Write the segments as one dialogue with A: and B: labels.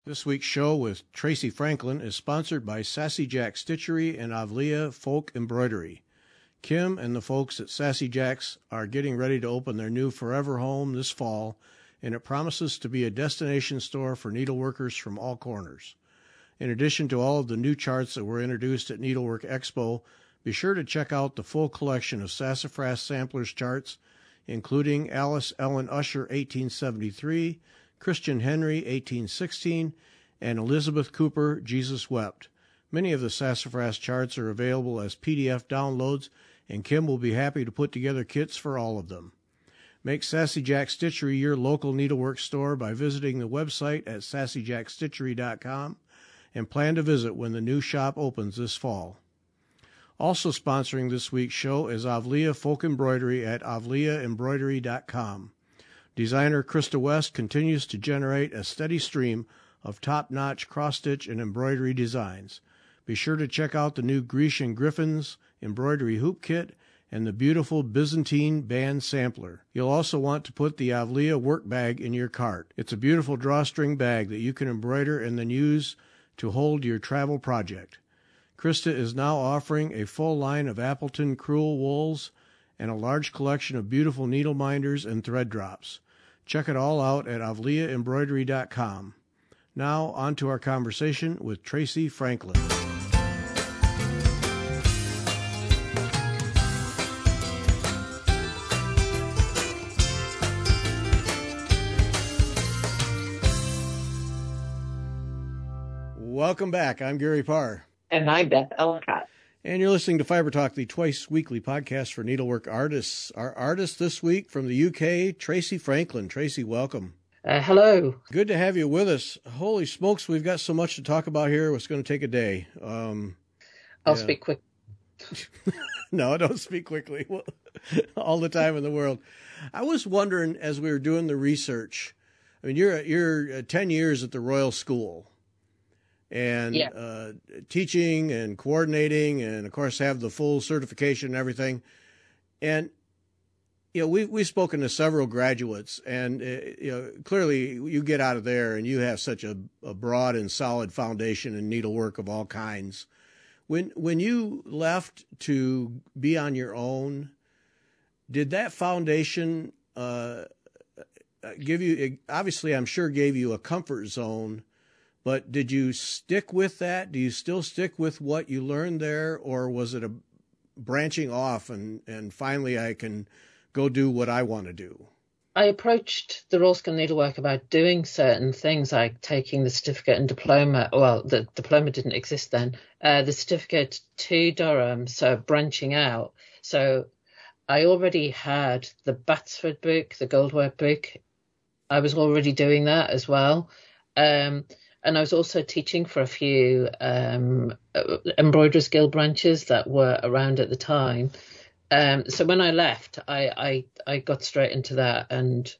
A: This week's show with Tracy Franklin is sponsored by Sassy Jack Stitchery and Avlia Folk Embroidery. Kim and the folks at Sassy Jack's are getting ready to open their new Forever home this fall, and it promises to be a destination store for needleworkers from all corners. In addition to all of the new charts that were introduced at Needlework Expo, be sure to check out the full collection of Sassafras Samplers charts, including Alice Ellen Usher 1873, Christian Henry, 1816, and Elizabeth Cooper, Jesus Wept. Many of the Sassafras charts are available as PDF downloads, and Kim will be happy to put together kits for all of them. Make Sassy Jack Stitchery your local needlework store by visiting the website at sassyjackstitchery.com and plan to visit when the new shop opens this fall. Also sponsoring this week's show is Avlia Folk Embroidery at avliaembroidery.com. Designer Krista West continues to generate a steady stream of top-notch cross-stitch and embroidery designs. Be sure to check out the new Grecian Griffins embroidery hoop kit and the beautiful Byzantine band sampler. You'll also want to put the Avlia work bag in your cart. It's a beautiful drawstring bag that you can embroider and then use to hold your travel project. Krista is now offering a full line of Appleton crewel wools and a large collection of beautiful needle minders and thread drops. Check it all out at avliaembroidery.com. Now, on to our conversation with Tracy Franklin. Welcome back. I'm Gary Parr.
B: And I'm Beth Ellicott.
A: And you're listening to Fiber Talk, the twice-weekly podcast for needlework artists. Our artist this week from the UK, Tracy Franklin. Tracy, welcome.
B: Hello.
A: Good to have you with us. Holy smokes, we've got so much to talk about here. It's going to take a day.
B: I'll speak quick.
A: No, don't speak quickly. All the time in the world. I was wondering, as we were doing the research, I mean, you're 10 years at the Royal School. And teaching and coordinating, and of course have the full certification and everything. And you know, we've spoken to several graduates, and you know, clearly you get out of there and you have such a broad and solid foundation in needlework of all kinds. When you left to be on your own, did that foundation give you? Obviously, I'm sure gave you a comfort zone. But did you stick with that? Do you still stick with what you learned there, or was it a branching off and finally I can go do what I want to do?
B: I approached the Royal School of Needlework about doing certain things like taking the certificate and diploma. Well, the diploma didn't exist then. The certificate to Durham, so branching out. So I already had the Batsford book, the Goldwork book. I was already doing that as well. And I was also teaching for a few embroiderers guild branches that were around at the time. So when I left, I got straight into that, and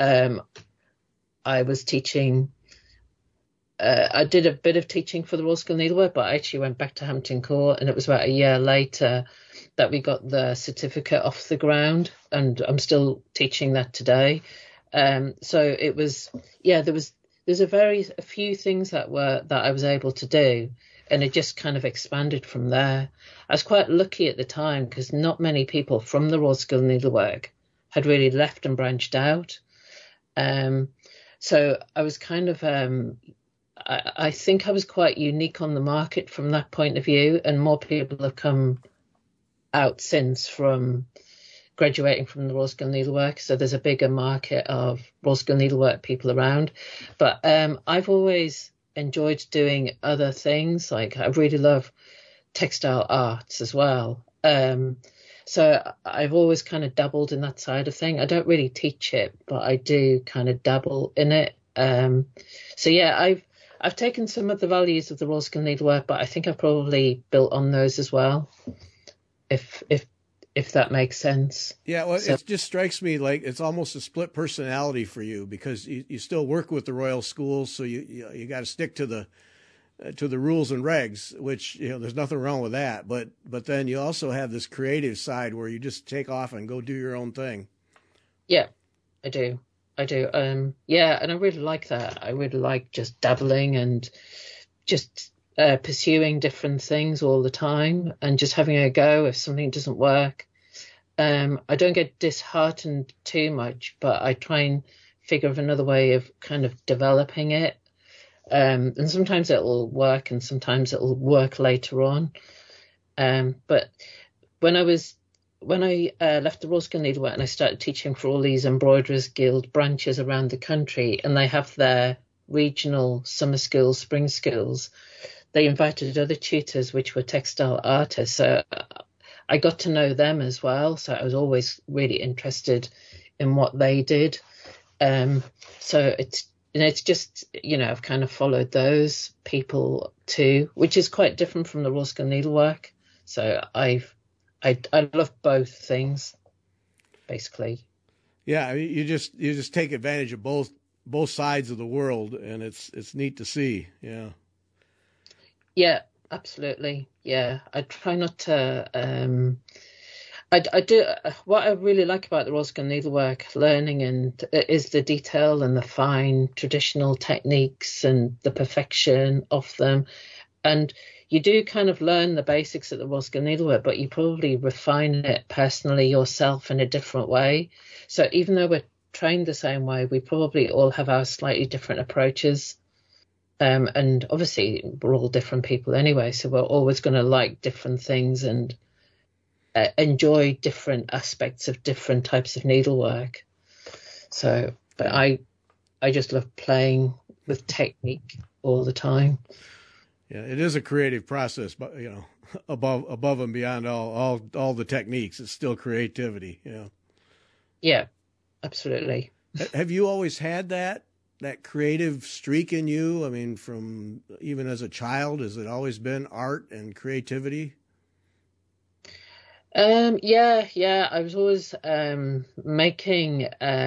B: I was teaching. I did a bit of teaching for the Royal School of Needlework, but I actually went back to Hampton Court, and it was about a year later that we got the certificate off the ground, and I'm still teaching that today. So it was, there's a few things that I was able to do, and it just kind of expanded from there. I was quite lucky at the time because not many people from the Royal School of Needlework had really left and branched out. So I was kind of, I think I was quite unique on the market from that point of view, and more people have come out since from graduating from the Royal School of Needlework, so there's a bigger market of Royal School of Needlework people around. But I've always enjoyed doing other things. Like I really love textile arts as well. So I've always kind of dabbled in that side of thing. I don't really teach it, but I do kind of dabble in it. So yeah, I've taken some of the values of the Royal School of Needlework, but I think I've probably built on those as well. If that makes sense.
A: Yeah, well, it just strikes me like it's almost a split personality for you, because you still work with the Royal School, so you got to stick to the rules and regs, which, you know, there's nothing wrong with that. But then you also have this creative side where you just take off and go do your own thing.
B: Yeah, I do. I do. Yeah, and I really like that. I really like just dabbling and just pursuing different things all the time and just having a go if something doesn't work. I don't get disheartened too much, but I try and figure of another way of kind of developing it. And sometimes it'll work and sometimes it'll work later on. But when I was when I left the Royal School of Needlework and I started teaching for all these Embroiderers Guild branches around the country, and they have their regional summer schools, spring schools, they invited other tutors which were textile artists. So I got to know them as well. So I was always really interested in what they did. So it's just, I've kind of followed those people too, which is quite different from the Royal School of Needlework. So I love both things, basically.
A: Yeah, you just take advantage of both sides of the world, and it's neat to see. Yeah.
B: Yeah, absolutely. Yeah, I try not to. I do. What I really like about the Royal School of Needlework learning and is the detail and the fine traditional techniques and the perfection of them. And you do kind of learn the basics at the Royal School of Needlework, but you probably refine it personally yourself in a different way. So even though we're trained the same way, we probably all have our slightly different approaches. And obviously we're all different people anyway, so we're always going to like different things and enjoy different aspects of different types of needlework. So, but I just love playing with technique all the time.
A: Yeah, it is a creative process, but above and beyond all the techniques, it's still creativity. Yeah.
B: Yeah, absolutely.
A: Have you always had that creative streak in you? I mean, from even as a child, has it always been art and creativity?
B: Yeah. I was always making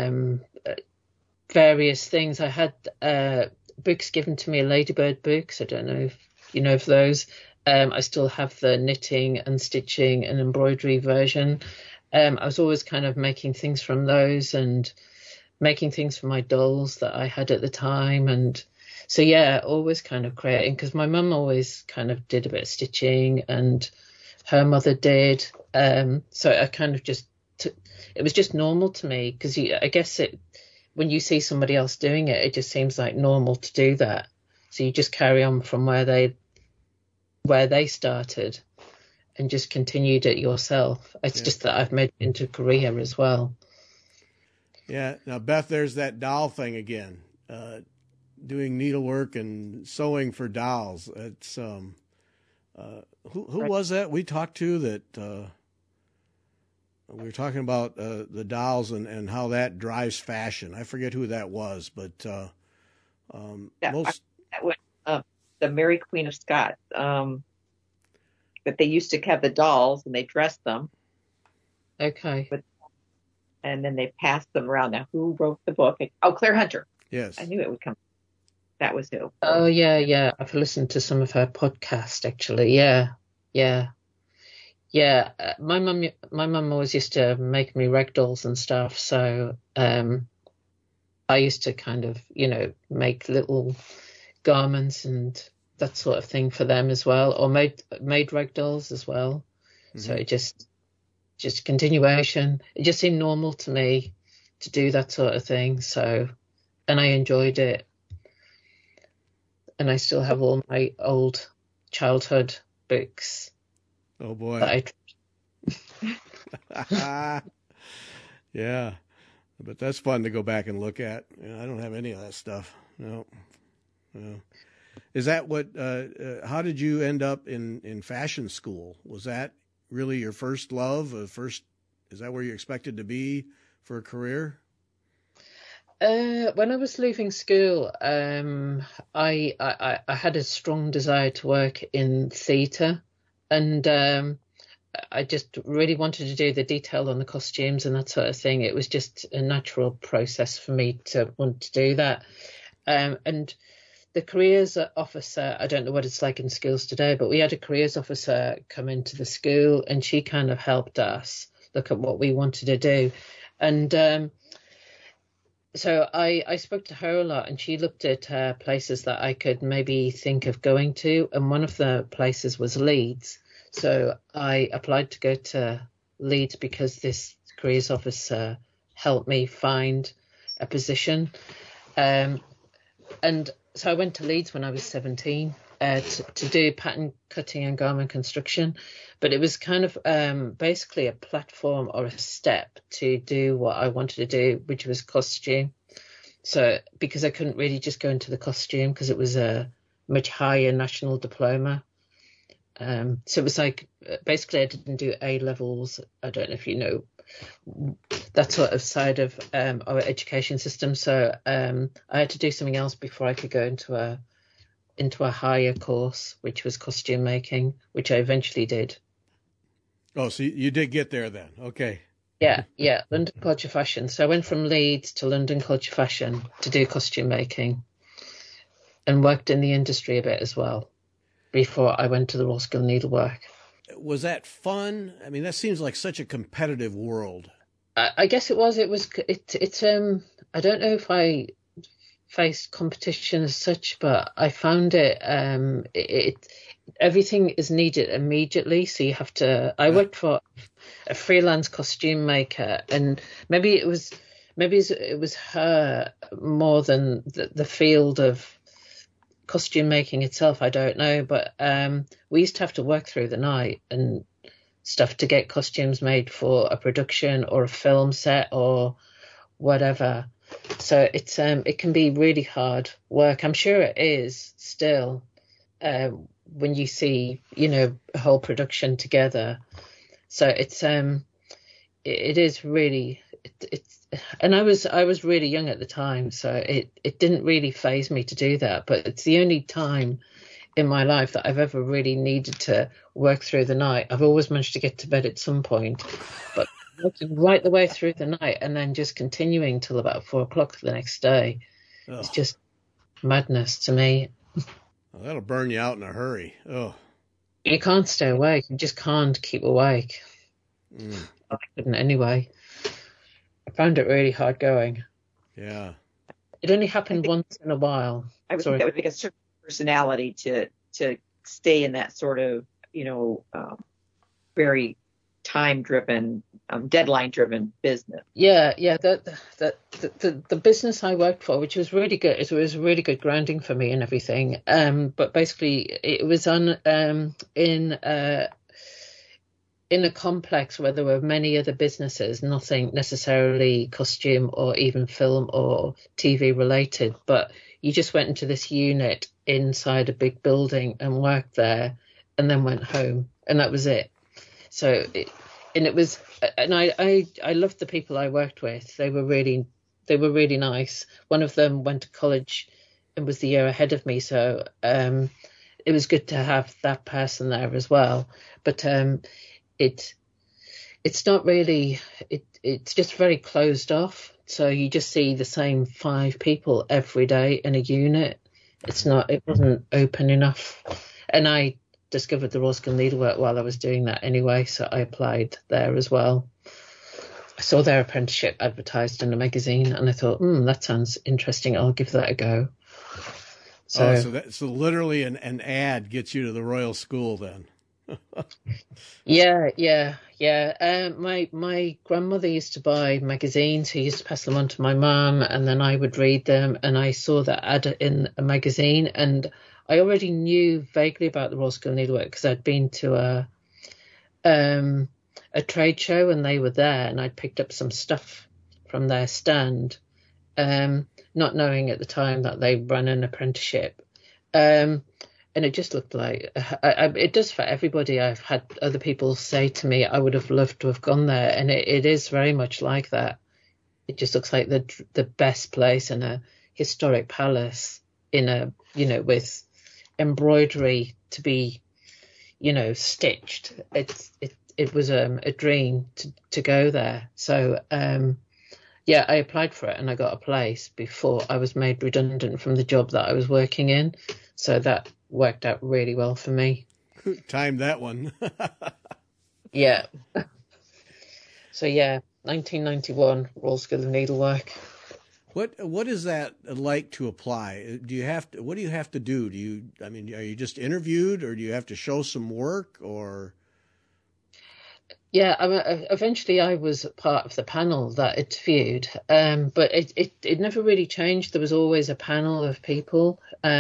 B: various things. I had books given to me, Ladybird books. I don't know if you know of those. I still have the knitting and stitching and embroidery version. I was always kind of making things from those and making things for my dolls that I had at the time. And so, yeah, always kind of creating, because my mum always kind of did a bit of stitching and her mother did. So I kind of it was just normal to me, because I guess when you see somebody else doing it, it just seems like normal to do that. So you just carry on from where they started and just continued it yourself. It's just that I've made it into a career as well.
A: Yeah. Now, Beth, there's that doll thing again, doing needlework and sewing for dolls. It's who was that we talked to that we were talking about the dolls and how that drives fashion. I forget who that was, but
C: that was the Mary Queen of Scots. But they used to have the dolls and they dressed them.
B: Okay.
C: And then they passed them around. Now, who wrote the book? Oh, Claire Hunter.
A: Yes.
C: I knew it would come. That was who.
B: Oh, yeah. I've listened to some of her podcast, actually. Yeah. My mum always used to make me rag dolls and stuff. So I used to kind of, make little garments and that sort of thing for them as well, or made rag dolls as well. Mm-hmm. So it just continuation. It just seemed normal to me to do that sort of thing. So, and I enjoyed it. And I still have all my old childhood books.
A: Oh boy. Yeah. But that's fun to go back and look at. I don't have any of that stuff. No. Is that what, how did you end up in fashion school? Was that really your first love? Is that where you expected to be for a career?
B: When I was leaving school, I had a strong desire to work in theatre, and I just really wanted to do the detail on the costumes and that sort of thing. It was just a natural process for me to want to do that. And the careers officer, I don't know what it's like in schools today, but we had a careers officer come into the school and she kind of helped us look at what we wanted to do. And So I spoke to her a lot, and she looked at places that I could maybe think of going to, and one of the places was Leeds. So I applied to go to Leeds because this careers officer helped me find a position. And so I went to Leeds when I was 17 to do pattern cutting and garment construction. But it was kind of basically a platform or a step to do what I wanted to do, which was costume. So because I couldn't really just go into the costume because it was a much higher national diploma. So it was like basically I didn't do A levels. I don't know if you know that sort of side of our education system. So I had to do something else before I could go into a higher course, which was costume making, which I eventually did.
A: Oh, so you did get there then. Okay.
B: Yeah, London College of Fashion. So I went from Leeds to London College of Fashion to do costume making and worked in the industry a bit as well before I went to the Royal School of Needlework.
A: Was that fun? I mean, that seems like such a competitive world.
B: I guess it was. It's I don't know if I faced competition as such, but I found it everything is needed immediately. So you have to. I worked for a freelance costume maker, and maybe it was her more than the field of costume making itself. I don't know, but we used to have to work through the night and stuff to get costumes made for a production or a film set or whatever. So it can be really hard work. I'm sure it is still when you see, a whole production together. So it is really, and I was really young at the time, so it didn't really faze me to do that. But it's the only time in my life that I've ever really needed to work through the night. I've always managed to get to bed at some point, but working right the way through the night and then just continuing till about 4:00 the next day, it's just madness to me.
A: Well, that'll burn you out in a hurry. Oh,
B: you can't stay awake. You just can't keep awake. I couldn't anyway. I found it really hard going.
A: Yeah.
B: It only happened once in a while.
C: I would think that would take a certain personality to stay in that sort of, very time-driven, deadline-driven business.
B: Yeah. The business I worked for, which was really good, it was really good grounding for me and everything. But basically, it was in a complex where there were many other businesses, nothing necessarily costume or even film or TV related, but you just went into this unit inside a big building and worked there and then went home, and that was it. So I loved the people I worked with. They were really nice. One of them went to college and was the year ahead of me, so it was good to have that person there as well. But it's not really, it's just very closed off. So you just see the same 5 people every day in a unit. It wasn't open enough. And I discovered the Royal School of Needlework while I was doing that anyway, so I applied there as well. I saw their apprenticeship advertised in a magazine and I thought, that sounds interesting. I'll give that a go.
A: So literally an ad gets you to the Royal School then.
B: Yeah. My grandmother used to buy magazines. She used to pass them on to my mum, and then I would read them. And I saw that ad in a magazine, and I already knew vaguely about the Royal School of Needlework because I'd been to a trade show and they were there, and I'd picked up some stuff from their stand, not knowing at the time that they ran an apprenticeship. And it just looked like it does for everybody. I've had other people say to me, I would have loved to have gone there. And it is very much like that. It just looks like the best place in a historic palace with embroidery to be, stitched. It was a dream to go there. So, I applied for it and I got a place before I was made redundant from the job that I was working in. So that worked out really well for me.
A: Timed that one.
B: Yeah. So 1991, Royal School of Needlework.
A: What is that like to apply? What do you have to do? Are you just interviewed, or do you have to show some work, or?
B: Yeah, eventually I was part of the panel that interviewed, but it never really changed. There was always a panel of people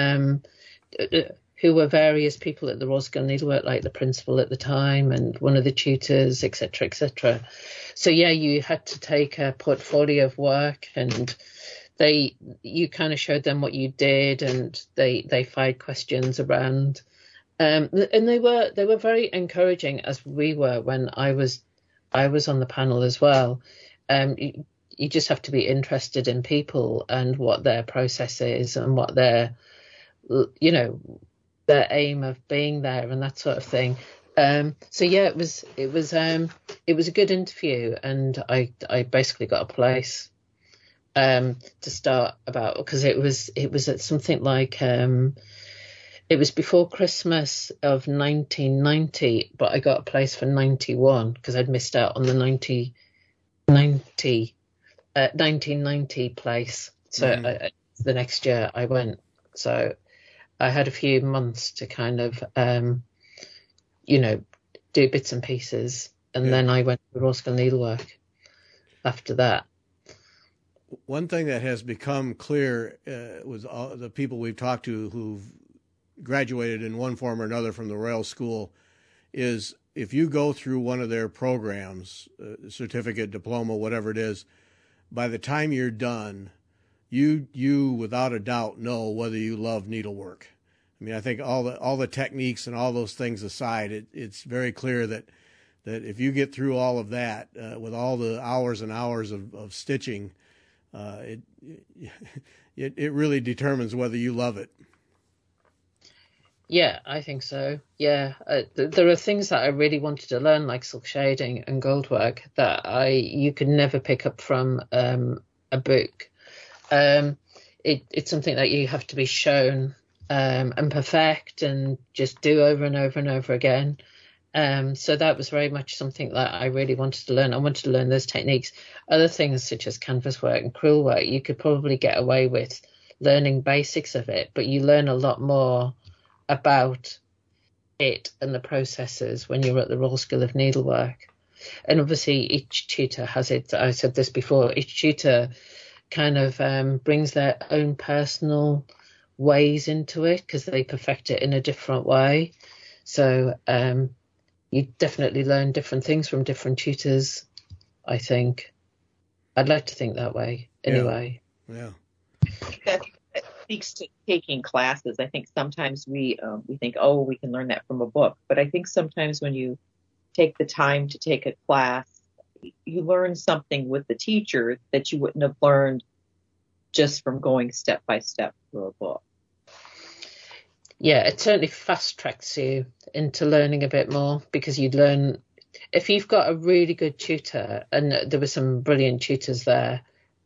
B: who were various people at the Royal School of Needlework, like the principal at the time and one of the tutors, etc., etc. So yeah, you had to take a portfolio of work, and you kind of showed them what you did, and they fired questions around. And they were very encouraging, as we were when I was on the panel as well. You just have to be interested in people and what their process is and what their aim of being there and that sort of thing. So yeah, it was a good interview, and I basically got a place to start about, because it was at something like it was before Christmas of 1990, but I got a place for 91 because I'd missed out on the 1990 place. So the next year I went. So I had a few months to kind of, do bits and pieces. And then I went to Royal School of Needlework after that.
A: One thing that has become clear with all the people we've talked to who've graduated in one form or another from the Royal School is if you go through one of their programs, certificate, diploma, whatever it is, by the time you're done, you without a doubt know whether you love needlework. I mean, I think all the techniques and all those things aside, it's very clear that if you get through all of that with all the hours and hours of stitching, it really determines whether you love it.
B: Yeah, I think so. Yeah, there are things that I really wanted to learn, like silk shading and gold work, that you could never pick up from a book. It's something that you have to be shown and perfect and just do over and over and over again. So that was very much something that I really wanted to learn. I wanted to learn those techniques. Other things such as canvas work and crewel work, you could probably get away with learning basics of it, but you learn a lot more about it and the processes when you're at the Royal School of Needlework. And obviously each tutor has it. I said this before, each tutor kind of brings their own personal ways into it because they perfect it in a different way. So you definitely learn different things from different tutors, I think. I'd like to think that way anyway.
A: Yeah.
C: That speaks to taking classes. I think sometimes we think, oh, we can learn that from a book. But I think sometimes when you take the time to take a class, you learn something with the teacher that you wouldn't have learned just from going step by step through a book.
B: Yeah, it certainly fast tracks you into learning a bit more, because you'd learn, if you've got a really good tutor, and there were some brilliant tutors there,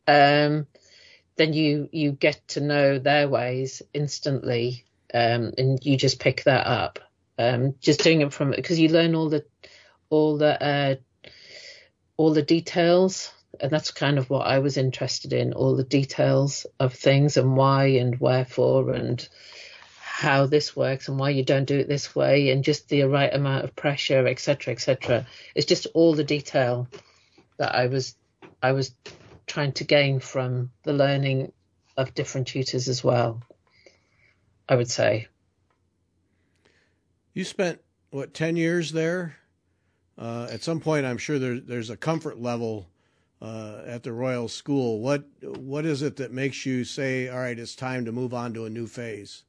B: then you get to know their ways instantly, and you just pick that up. Just doing it because you learn all the details, and that's kind of what I was interested in, all the details of things and why and wherefore and how this works and why you don't do it this way, and just the right amount of pressure, etc., etc. It's just all the detail that I was trying to gain from the learning of different tutors as well, I would say.
A: You spent, 10 years there? At some point, I'm sure there's a comfort level at the Royal School. What is it that makes you say, all right, it's time to move on to a new phase?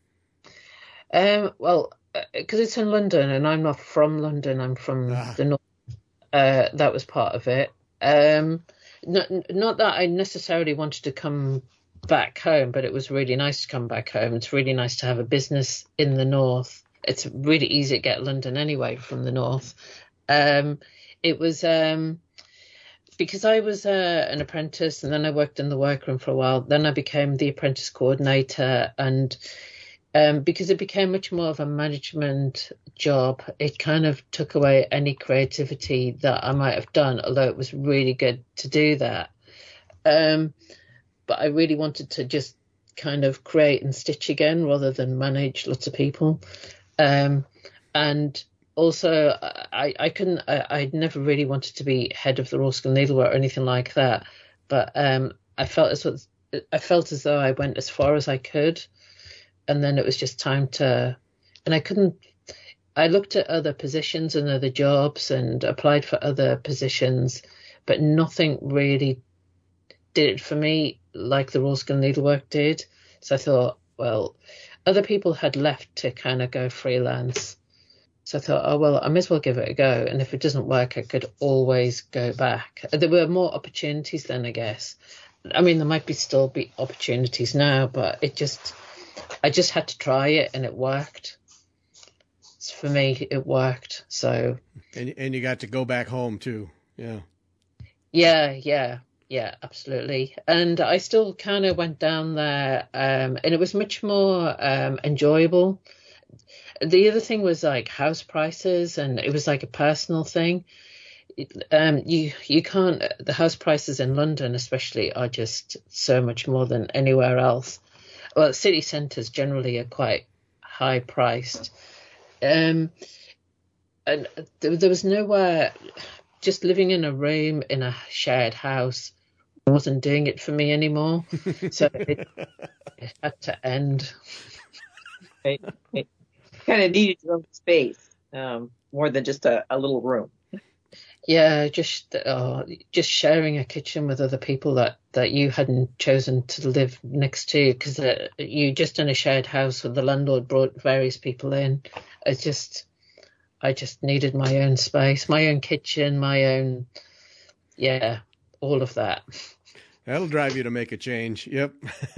B: Well, because it's in London and I'm not from London, I'm from the north. That was part of it. Not that I necessarily wanted to come back home, but it was really nice to come back home. It's really nice to have a business in the north. It's really easy to get London anyway from the north. It was because I was an apprentice, and then I worked in the workroom for a while. Then I became the apprentice coordinator, and because it became much more of a management job, it kind of took away any creativity that I might have done, although it was really good to do that. but I really wanted to just kind of create and stitch again rather than manage lots of people. And also, I'd never really wanted to be head of the Royal School of Needlework or anything like that. But I felt as though I went as far as I could, and then it was just time to. And I looked at other positions and other jobs and applied for other positions, but nothing really did it for me like the Royal School of Needlework did. So I thought, well, other people had left to kind of go freelance. So I thought, oh, well, I may as well give it a go. And if it doesn't work, I could always go back. There were more opportunities then, I guess. I mean, there might still be opportunities now, but I just had to try it, and it worked. For me, it worked. So.
A: And you got to go back home too. Yeah.
B: Yeah, absolutely. And I still kind of went down there, and it was much more enjoyable. The other thing was like house prices, and it was like a personal thing. You can't. The house prices in London, especially, are just so much more than anywhere else. Well, city centres generally are quite high priced, and there was nowhere. Just living in a room in a shared house wasn't doing it for me anymore, so it had to end.
C: Right. Kind of needed your own space, more than just a little room.
B: Yeah, just sharing a kitchen with other people that you hadn't chosen to live next to, because you just in a shared house with the landlord brought various people in. I just needed my own space, my own kitchen, my own, all of that.
A: That'll drive you to make a change. Yep.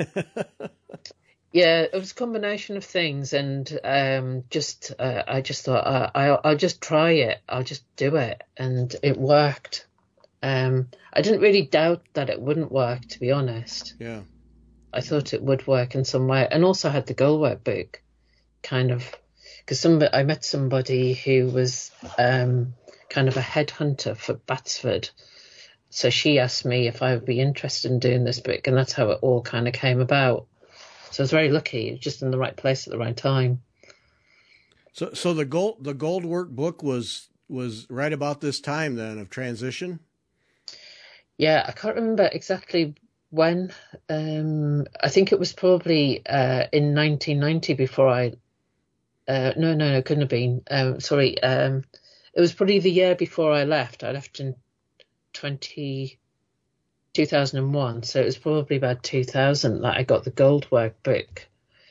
B: Yeah, it was a combination of things, and I just thought I'll just try it. I'll just do it, and it worked. I didn't really doubt that it wouldn't work, to be honest.
A: Yeah.
B: I thought it would work in some way, and also had the Goldwork book, kind of, because I met somebody who was kind of a headhunter for Batsford. So she asked me if I would be interested in doing this book, and that's how it all kind of came about. So I was very lucky, just in the right place at the right time.
A: So the Goldwork book was right about this time then of transition?
B: Yeah, I can't remember exactly when. I think it was probably in 1990 before I. No, it couldn't have been. Sorry, it was probably the year before I left. I left in 2001, so it was probably about 2000 that I got the Goldwork book.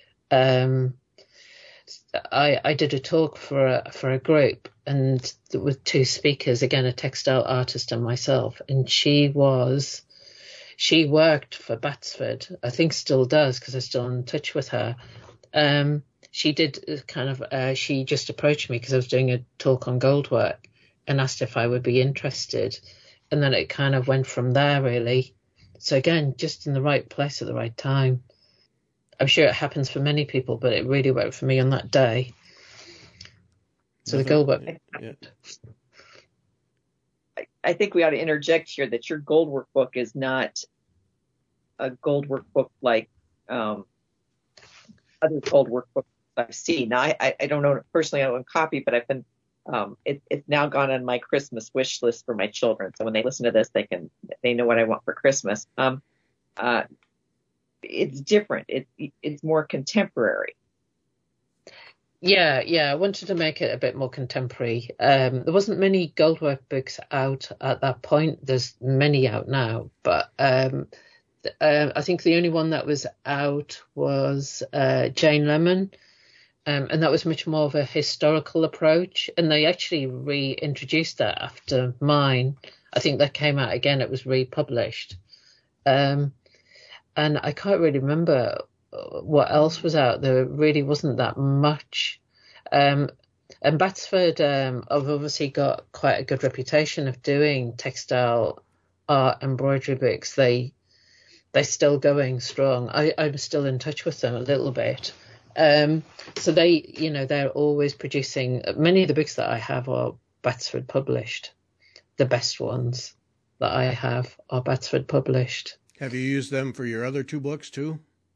B: I did a talk for a group, and with two speakers, again a textile artist and myself, and she worked for Batsford. I think still does, because I'm still in touch with her. She did she just approached me because I was doing a talk on Goldwork and asked if I would be interested. And then it kind of went from there, really. So again, just in the right place at the right time. I'm sure it happens for many people, but it really worked for me on that day. So the Goldwork.
A: Yeah.
C: I think we ought to interject here that your Goldwork book is not a Goldwork book like other Goldwork books I've seen. Now, I don't know personally, I don't own a copy, but I've been. It's now gone on my Christmas wish list for my children. So when they listen to this, they know what I want for Christmas. It's different. It's more contemporary.
B: Yeah. I wanted to make it a bit more contemporary. There wasn't many Goldwork books out at that point. There's many out now, but I think the only one that was out was Jane Lemon. And that was much more of a historical approach. And they actually reintroduced that after mine. I think that came out again. It was republished. And I can't really remember what else was out. There really wasn't that much. And Batsford have obviously got quite a good reputation of doing textile art embroidery books. They're still going strong. I'm still in touch with them a little bit. So they're always producing. Many of the books that I have are Batsford published. The best ones that I have are Batsford published.
A: Have you used them for your other 2 books too?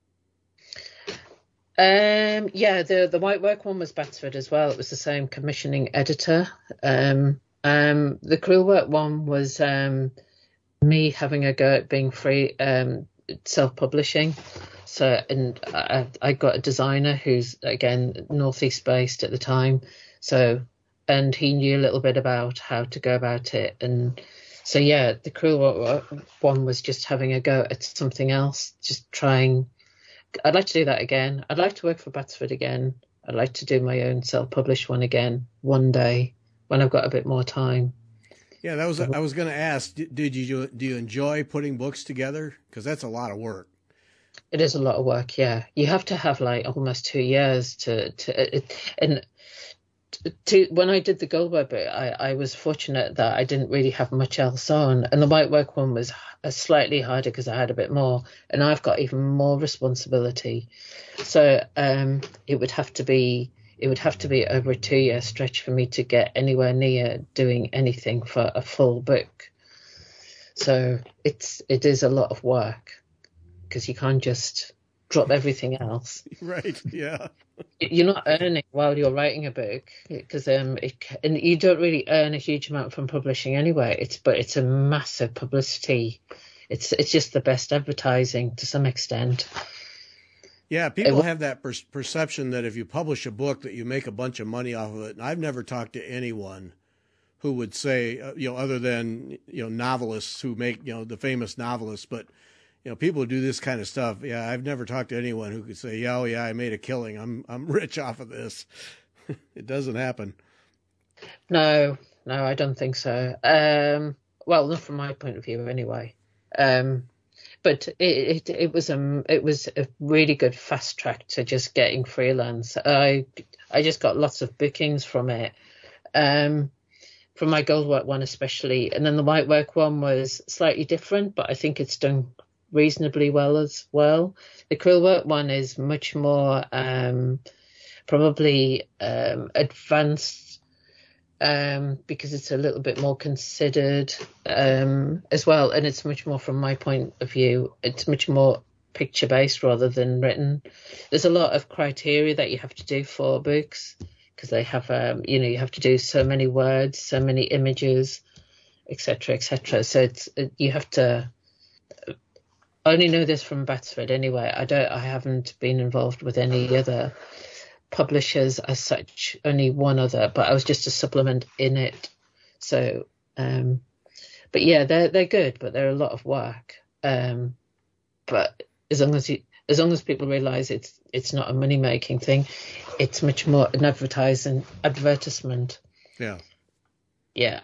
B: Yeah, the White Work one was Batsford as well. It was the same commissioning editor. The Crewel Work one was me having a go at being free, self-publishing. So, and I got a designer who's, again, Northeast based at the time. So, and he knew a little bit about how to go about it. And so, yeah, the Crewel Work one was just having a go at something else, just trying. I'd like to do that again. I'd like to work for Batsford again. I'd like to do my own self-published one again one day when I've got a bit more time.
A: Yeah, I was going to ask, do you enjoy putting books together? Because that's a lot of work.
B: It is a lot of work, yeah. You have to have like almost 2 years when I did the Goldberg book, I was fortunate that I didn't really have much else on, and the White Work one was slightly harder because I had a bit more, and I've got even more responsibility. So it would have to be over a 2-year stretch for me to get anywhere near doing anything for a full book. So it is a lot of work because you can't just drop everything else.
A: Right, yeah.
B: You're not earning while you're writing a book because and you don't really earn a huge amount from publishing anyway. But it's a massive publicity. It's just the best advertising to some extent.
A: Yeah, people have that perception that if you publish a book that you make a bunch of money off of it. And I've never talked to anyone who would say, other than, novelists who make, the famous novelists, but people who do this kind of stuff. Yeah, I've never talked to anyone who could say, yeah, I made a killing. I'm rich off of this. It doesn't happen. No,
B: I don't think so. Well, not from my point of view anyway. But it was a really good fast track to just getting freelance. I just got lots of bookings from it. From my Goldwork one especially, and then the White Work one was slightly different, but I think it's done reasonably well as well. The Crewel Work one is much more probably advanced because it's a little bit more considered as well, and it's much more from my point of view. It's much more picture based rather than written. There's a lot of criteria that you have to do for books because they have you have to do so many words, so many images, etc., etc. So you have to. I only know this from Batsford anyway. I haven't been involved with any other publishers as such, only one other, but I was just a supplement in it. So, but yeah, they're good, but they're a lot of work. But as long as people realise it's not a money making thing, it's much more an advertisement.
A: Yeah.
B: Yeah.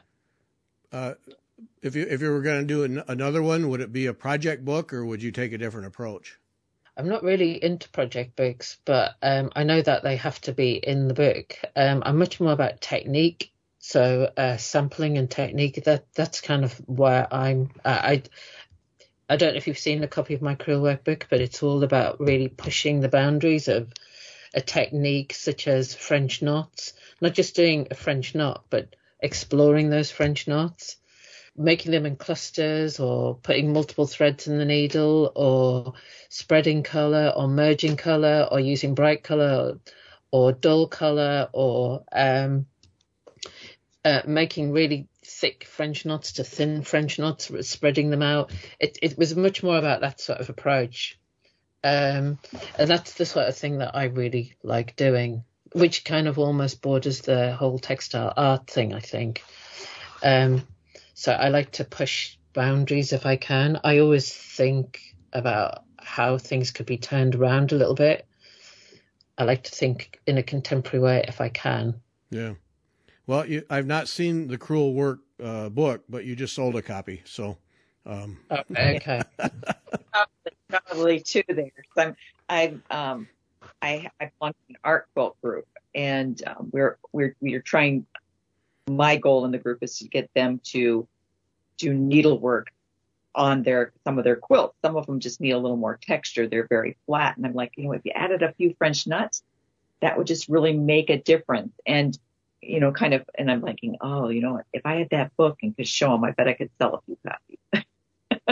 A: If you were going to do another one, would it be a project book or would you take a different approach?
B: I'm not really into project books, but I know that they have to be in the book. I'm much more about technique, so sampling and technique. That's kind of where I'm. I don't know if you've seen a copy of my Crewel Work book, but it's all about really pushing the boundaries of a technique such as French knots. Not just doing a French knot, but exploring those French knots. Making them in clusters or putting multiple threads in the needle or spreading colour or merging colour or using bright colour or dull colour or making really thick French knots to thin French knots, spreading them out. It was much more about that sort of approach. And that's the sort of thing that I really like doing, which kind of almost borders the whole textile art thing, I think. So I like to push boundaries if I can. I always think about how things could be turned around a little bit. I like to think in a contemporary way if I can.
A: Yeah. Well, I've not seen the Crewel Work book, but you just sold a copy, so.
B: Okay.
C: Probably two there. So I belong to an art quilt group, and we're trying. My goal in the group is to get them to do needlework on some of their quilts. Some of them just need a little more texture. They're very flat. And I'm like, if you added a few French knots, that would just really make a difference. And, and I'm thinking, if I had that book and could show them, I bet I could sell a few copies.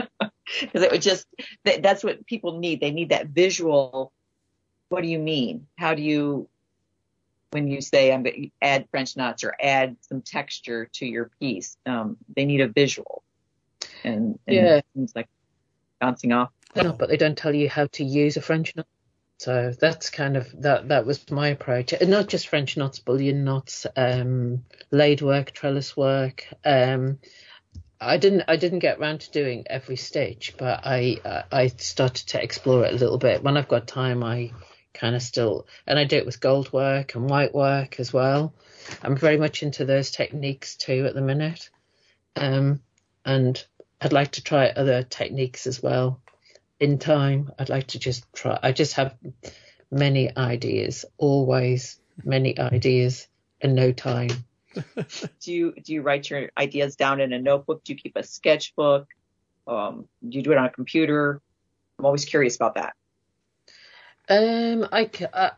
C: Because it would just, that's what people need. They need that visual. What do you mean? How do you, when you say I'm going to add French knots or add some texture to your piece, they need a visual. And
B: Yeah.
C: it seems like bouncing off.
B: No, but they don't tell you how to use a French knot. So that's kind of that was my approach. And not just French knots, bullion knots, laid work, trellis work. I didn't get around to doing every stitch, but I started to explore it a little bit. When I've got time, I kind of still, and I do it with gold work and white work as well. I'm very much into those techniques too at the minute. And I'd like to try other techniques as well in time. I'd like to just try. I just have many ideas, always many ideas, and no time.
C: Do you write your ideas down in a notebook? Do you keep a sketchbook? Do you do it on a computer? I'm always curious about that.
B: I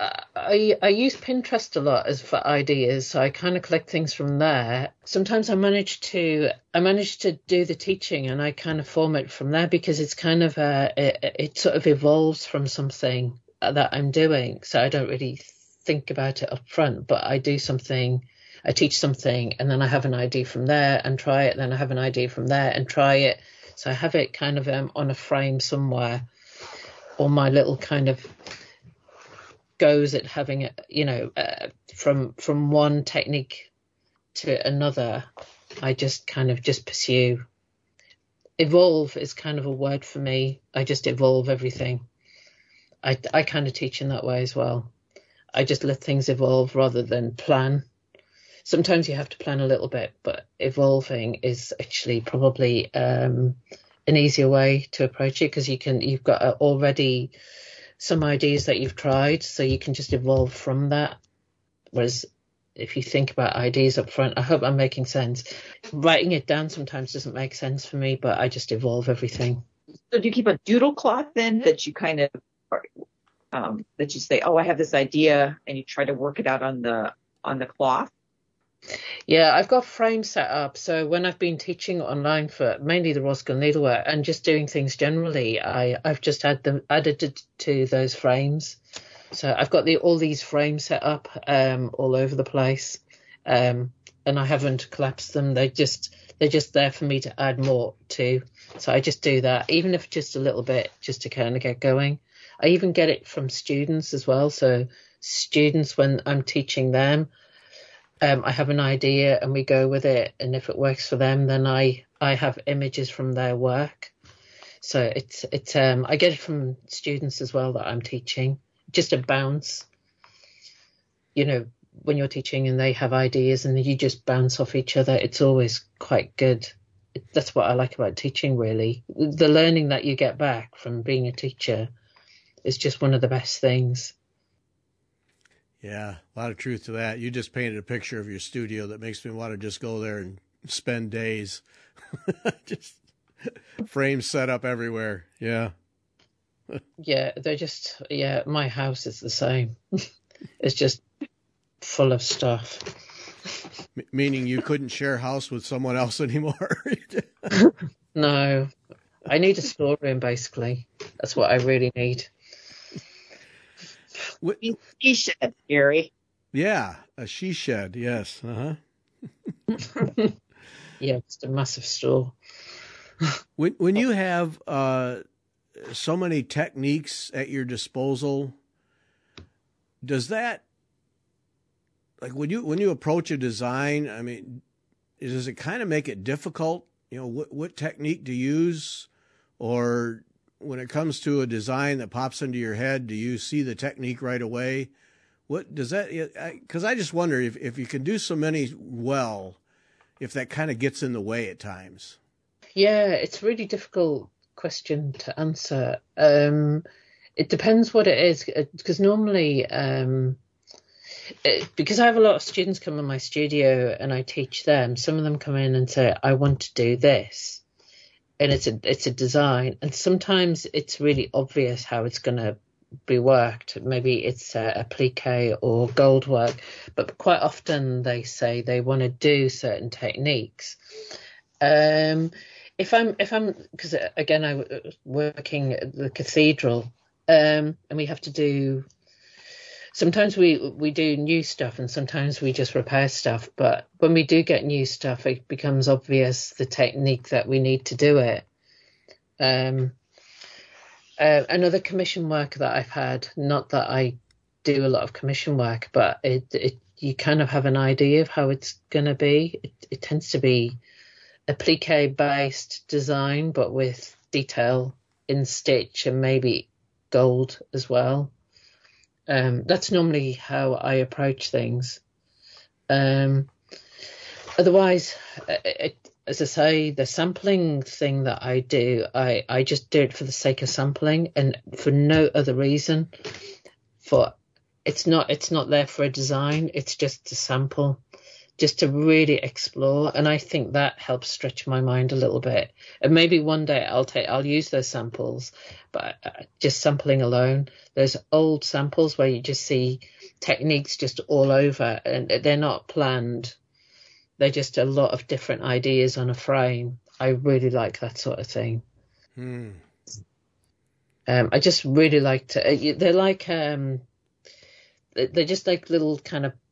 B: use Pinterest a lot as for ideas, so I kind of collect things from there. Sometimes I manage to do the teaching, and I kind of form it from there because it's kind of it sort of evolves from something that I'm doing. So I don't really think about it up front, but I do something, I teach something, and then I have an idea from there and try it. Then I have an idea from there and try it. So I have it kind of on a frame somewhere, or my little kind of goes at having it, from one technique to another. I just kind of just pursue. Evolve is kind of a word for me. I just evolve everything. I kind of teach in that way as well. I just let things evolve rather than plan. Sometimes you have to plan a little bit, but evolving is actually probably an easier way to approach it, because you've got already some ideas that you've tried, so you can just evolve from that. Whereas if you think about ideas up front, I hope I'm making sense. Writing it down sometimes doesn't make sense for me, but I just evolve everything.
C: So do you keep a doodle cloth then that you kind of, that you say, oh, I have this idea, and you try to work it out on the cloth?
B: Yeah, I've got frames set up. So when I've been teaching online for mainly the Royal School Needlework and just doing things generally, I've just added to those frames. So I've got all these frames set up all over the place, and I haven't collapsed them. They're just there for me to add more to. So I just do that, even if just a little bit, just to kind of get going. I even get it from students as well. So students, when I'm teaching them, I have an idea and we go with it, and if it works for them, then I have images from their work. So it's I get it from students as well that I'm teaching. Just a bounce, when you're teaching and they have ideas and you just bounce off each other. It's always quite good. That's what I like about teaching, really. The learning that you get back from being a teacher is just one of the best things.
A: Yeah, a lot of truth to that. You just painted a picture of your studio that makes me want to just go there and spend days. Just frames set up everywhere. Yeah.
B: Yeah, my house is the same. It's just full of stuff.
A: Meaning you couldn't share house with someone else anymore?
B: No, I need a storeroom, basically. That's what I really need.
C: She shed, Gary.
A: Yeah, a she shed, yes. Uh-huh.
B: Yeah, it's a massive store.
A: When you have so many techniques at your disposal, does that, like when you approach a design, I mean, does it kind of make it difficult? What technique to use, or when it comes to a design that pops into your head, do you see the technique right away? What does that? Because I just wonder if you can do so many well, if that kind of gets in the way at times.
B: Yeah, it's a really difficult question to answer. It depends what it is, because normally, because I have a lot of students come in my studio and I teach them, some of them come in and say, I want to do this. And it's a design. And sometimes it's really obvious how it's going to be worked. Maybe it's a applique or gold work. But quite often they say they want to do certain techniques. It if I'm because again I was working at the cathedral, and we have to do. Sometimes we do new stuff, and sometimes we just repair stuff. But when we do get new stuff, it becomes obvious the technique that we need to do it. Another commission work that I've had, not that I do a lot of commission work, but you kind of have an idea of how it's going to be. It tends to be applique-based design, but with detail in stitch and maybe gold as well. That's normally how I approach things. Otherwise, as I say, the sampling thing that I do, I just do it for the sake of sampling and for no other reason. It's not there for a design. It's just to sample, just to really explore. And I think that helps stretch my mind a little bit. And maybe one day I'll use those samples, but just sampling alone. There's old samples where you just see techniques just all over, and they're not planned. They're just a lot of different ideas on a frame. I really like that sort of thing. I just really like to. They're like they're just like little kind of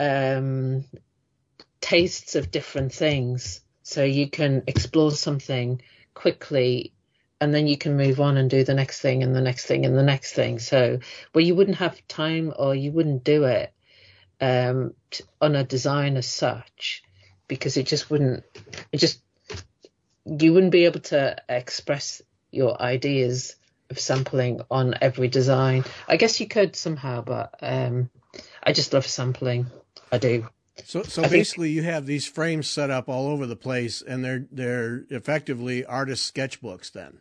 B: tastes of different things. So you can explore something quickly, and then you can move on and do the next thing and the next thing and the next thing. So where you wouldn't have time or you wouldn't do it on a design as such, because you wouldn't be able to express your ideas of sampling on every design. I guess you could somehow, but I just love sampling. I do.
A: So basically you have these frames set up all over the place, and they're effectively artist sketchbooks then.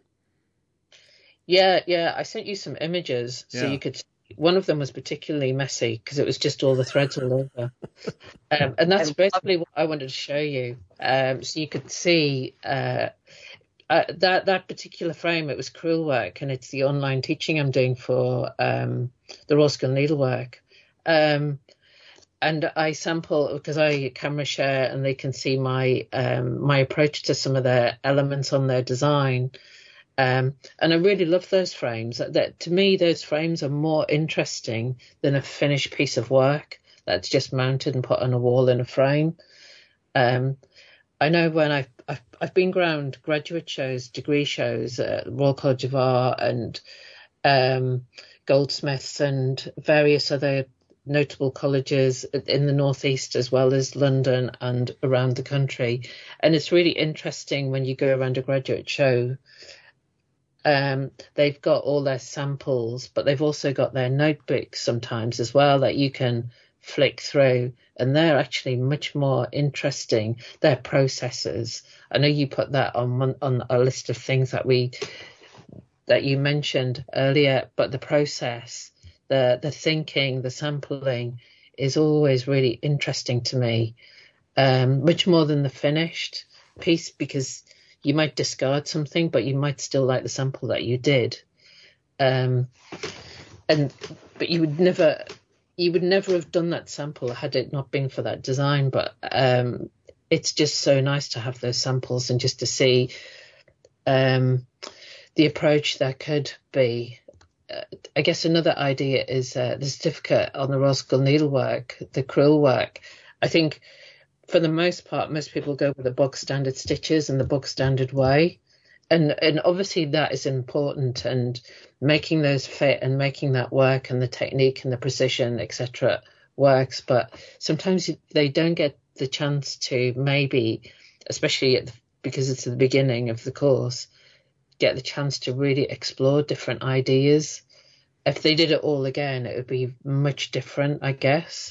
B: Yeah. I sent you some images so you could. One of them was particularly messy because it was just all the threads all over. And that's basically what I wanted to show you. So you could see that particular frame. It was crewel work, and it's the online teaching I'm doing for the Royal School of Needlework. And I sample because I camera share, and they can see my approach to some of their elements on their design. And I really love those frames. That to me, those frames are more interesting than a finished piece of work that's just mounted and put on a wall in a frame. I know when I've been around graduate shows, degree shows at Royal College of Art and Goldsmiths and various other notable colleges in the Northeast as well as London and around the country. And it's really interesting when you go around a graduate show. They've got all their samples, but they've also got their notebooks sometimes as well that you can flick through, and they're actually much more interesting. Their processes. I know you put that on a list of things that you mentioned earlier, but the process, the thinking, the sampling is always really interesting to me, much more than the finished piece, because you might discard something, but you might still like the sample that you did. But you would never have done that sample had it not been for that design. But it's just so nice to have those samples and just to see the approach that could be. I guess another idea is the certificate on the Royal School of Needlework, the crewel work. I think for the most part, most people go with the bog standard stitches and the bog standard way. And obviously that is important, and making those fit and making that work and the technique and the precision, etc. works. But sometimes they don't get the chance to, maybe, especially because it's the beginning of the course, get the chance to really explore different ideas. If they did it all again, it would be much different, I guess.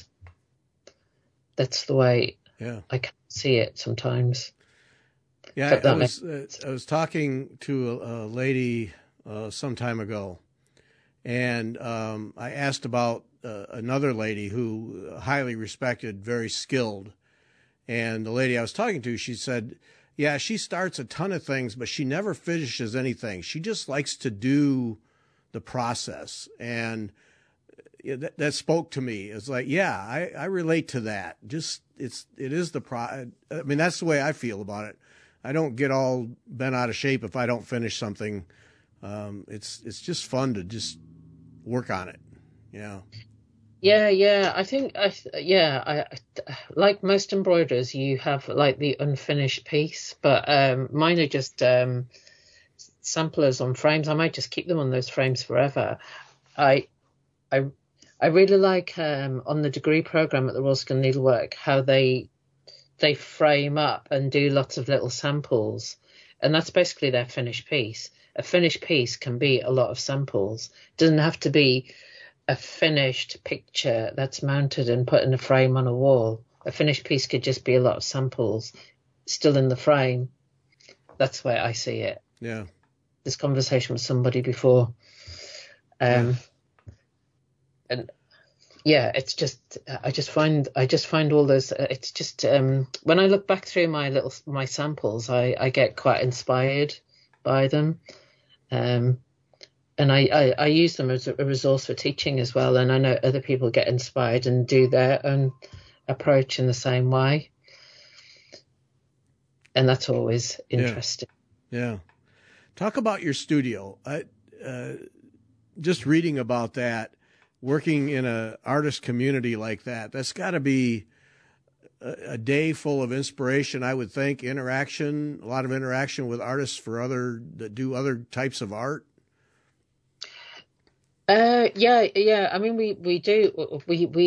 B: That's the way I can see it sometimes.
A: Yeah, I was talking to a lady some time ago, and I asked about another lady who highly respected, very skilled, and the lady I was talking to, she said, yeah, she starts a ton of things, but she never finishes anything. She just likes to do the process, and that spoke to me. It's like, yeah, I relate to that. Just it is the I mean, that's the way I feel about it. I don't get all bent out of shape if I don't finish something. It's just fun to just work on it. Yeah.
B: Yeah. I think, I like most embroiderers, you have like the unfinished piece, but mine are just samplers on frames. I might just keep them on those frames forever. I really like on the degree program at the Royal School of Needlework how they frame up and do lots of little samples, and that's basically their finished piece. A finished piece can be a lot of samples. It doesn't have to be a finished picture that's mounted and put in a frame on a wall. A finished piece could just be a lot of samples still in the frame. That's the way I see it.
A: Yeah.
B: This conversation with somebody before. And yeah, it's just, I just find all those, it's just, when I look back through my samples, I get quite inspired by them. And I use them as a resource for teaching as well. And I know other people get inspired and do their own approach in the same way. And that's always interesting.
A: Yeah. Talk about your studio. Just reading about that, working in an artist community like that, that's got to be a day full of inspiration, I would think, a lot of interaction with artists that do other types of art.
B: Yeah. I mean, we do.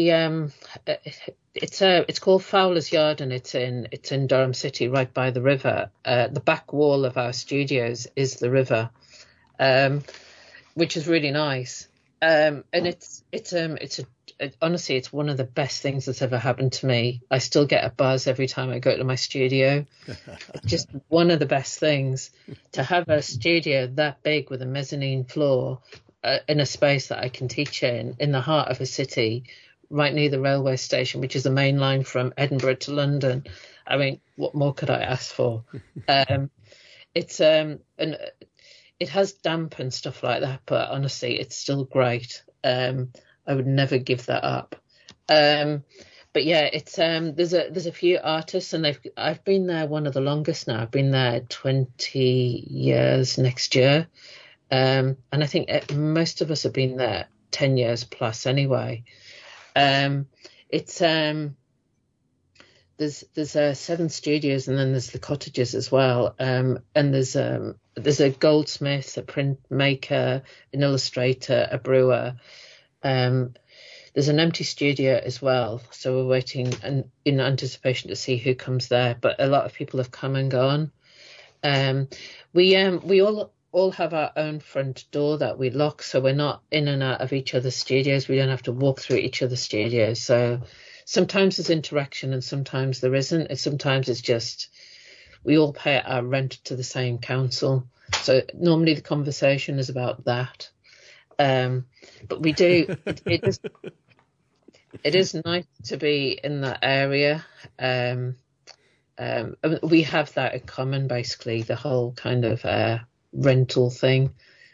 B: It's called Fowler's Yard, and it's in Durham City, right by the river. The back wall of our studios is the river, which is really nice. And honestly, it's one of the best things that's ever happened to me. I still get a buzz every time I go to my studio. It's just one of the best things to have a studio that big with a mezzanine floor. In a space that I can teach in the heart of a city, right near the railway station, which is the main line from Edinburgh to London. I mean, what more could I ask for? It's and it has damp and stuff like that, but honestly, it's still great. I would never give that up. But yeah, it's there's a few artists, and I've been there one of the longest now. I've been there 20 years next year. And I think most of us have been there 10 years plus anyway. It's there's 7 studios, and then there's the cottages as well. And there's a goldsmith, a printmaker, an illustrator, a brewer. There's an empty studio as well, so we're waiting in anticipation to see who comes there. But a lot of people have come and gone. We all have our own front door that we lock, so we're not in and out of each other's studios. We don't have to walk through each other's studios. So sometimes there's interaction and sometimes there isn't. And sometimes it's just we all pay our rent to the same council. So normally the conversation is about that. But we do. It is nice to be in that area. We have that in common, basically, the whole kind of rental thing,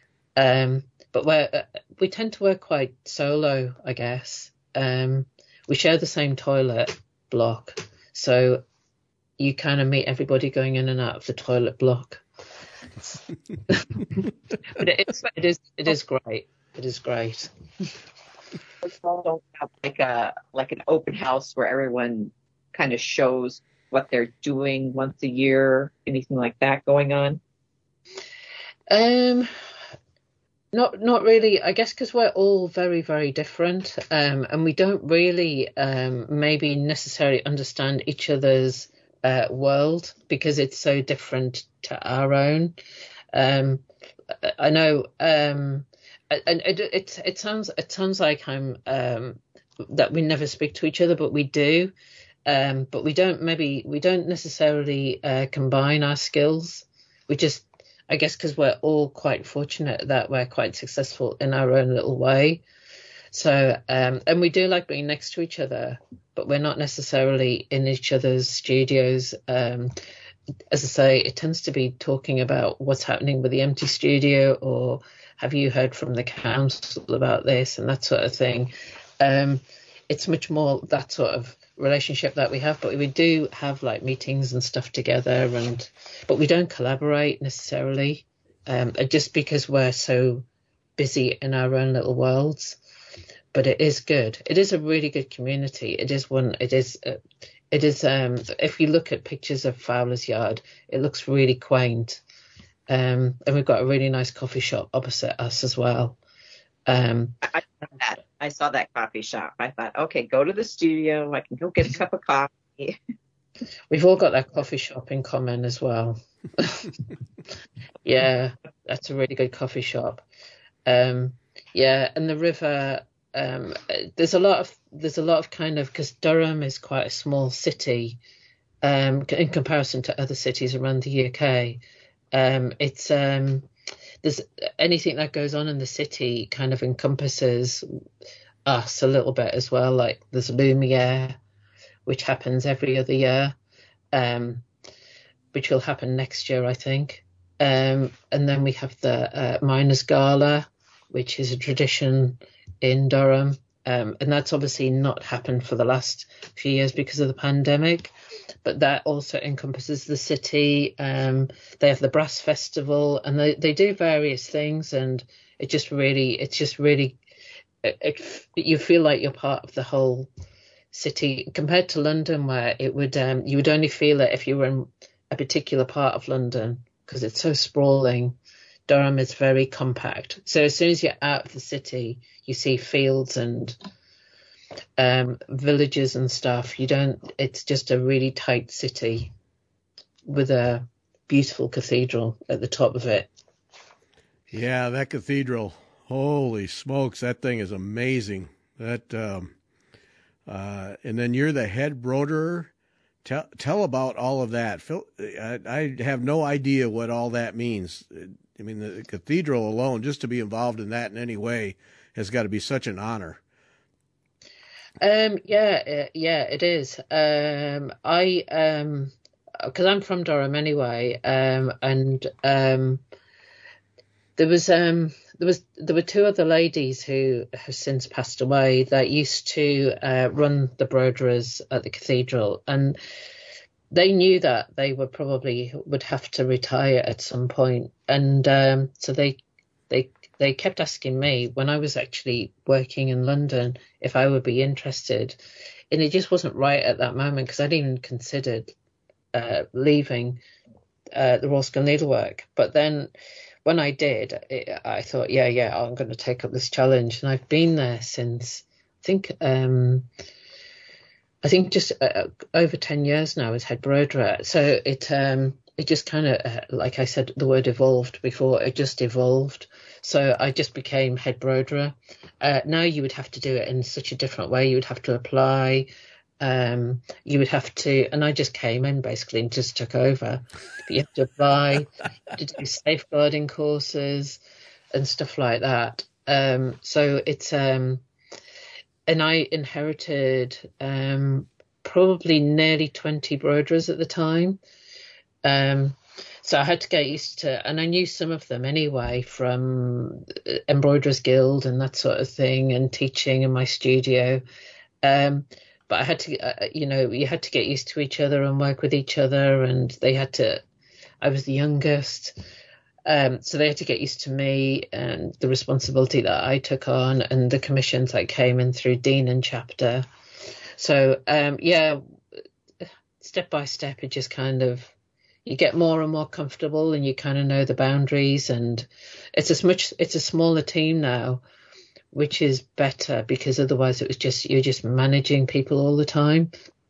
B: but we tend to work quite solo, I guess. We share the same toilet block, so you kind of meet everybody going in and out of the toilet block. But it is great. It is great.
C: Don't have like an open house where everyone kind of shows what they're doing once a year, anything like that going on?
B: Not really, I guess, because we're all very, very different, and we don't really maybe necessarily understand each other's world because it's so different to our own. I know, and it sounds like I'm that we never speak to each other, but we do. But we don't necessarily combine our skills. We just, I guess, because we're all quite fortunate that we're quite successful in our own little way. So, and we do like being next to each other, but we're not necessarily in each other's studios. As I say, it tends to be talking about what's happening with the empty studio, or have you heard from the council about this and that sort of thing. it's much more that sort of relationship that we have. But we do have like meetings and stuff together, but we don't collaborate necessarily, just because we're so busy in our own little worlds. But it is good. It is a really good community. It is one. It is. If you look at pictures of Fowler's Yard, it looks really quaint. And we've got a really nice coffee shop opposite us as well.
C: I saw that coffee shop. I thought, okay, go to the studio. I can go get a cup of coffee.
B: We've all got that coffee shop in common as well. Yeah, that's a really good coffee shop. Yeah, and the river. There's a lot of kind of, because Durham is quite a small city in comparison to other cities around the UK. There's anything that goes on in the city kind of encompasses us a little bit as well. Like there's Lumiere, which happens every other year, which will happen next year, I think. And then we have the Miners' Gala, which is a tradition in Durham. And that's obviously not happened for the last few years because of the pandemic. But that also encompasses the city. They have the Brass Festival, and they do various things, and you feel like you're part of the whole city compared to London, where it would you would only feel it if you were in a particular part of London because it's so sprawling. Durham is very compact, so as soon as you're out of the city, you see fields and villages and stuff. It's just a really tight city with a beautiful cathedral at the top of it.
A: Yeah, that cathedral, holy smokes, that thing is amazing. That and then you're the head broderer. Tell about all of that. Phil, I have no idea what all that means. I mean, the cathedral alone, just to be involved in that in any way, has got to be such an honor.
B: Yeah, it is. Because I'm from Durham anyway, and there were two other ladies who have since passed away that used to run the broderers at the cathedral, and they knew that they would have to retire at some point, and so they kept asking me when I was actually working in London if I would be interested, and it just wasn't right at that moment because I'd even considered leaving the Royal School Needlework. But then when I did, I thought, yeah, I'm going to take up this challenge, and I've been there since I think just over 10 years now as head broderer. So it just kind of, like I said, the word evolved before, it just evolved. So I just became head broderer. Now you would have to do it in such a different way. You would have to apply. You would have to, and I just came in basically and just took over. But you have to apply, to do safeguarding courses and stuff like that. So it's, and I inherited probably nearly 20 broderers at the time. So I had to get used to, and I knew some of them anyway from Embroiderers Guild and that sort of thing, and teaching in my studio. But I had to, you had to get used to each other and work with each other, and I was the youngest. So they had to get used to me and the responsibility that I took on and the commissions that came in through Dean and Chapter. So, step by step, it just kind of, you get more and more comfortable and you kind of know the boundaries, and it's a smaller team now, which is better because otherwise you're just managing people all the time.